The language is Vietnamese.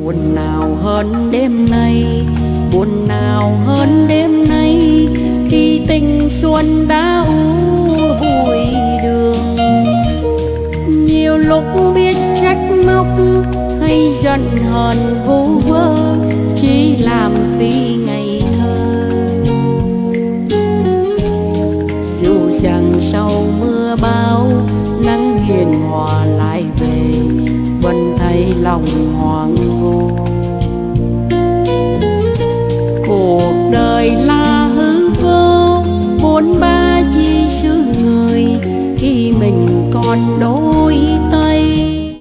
Buồn nào hơn đêm nay, buồn nào hơn đêm nay, khi tình xuân đã bụi đường. Nhiều lúc biết trách móc hay giận hờn vu vơ, chỉ làm vì ngày thơ. Dù chẳng sau mưa bão, nắng hiền hòa lại về, vẫn thấy lòng hoang vu. Cuộc đời là hư vô, bốn ba chi xứ người, khi mình còn đố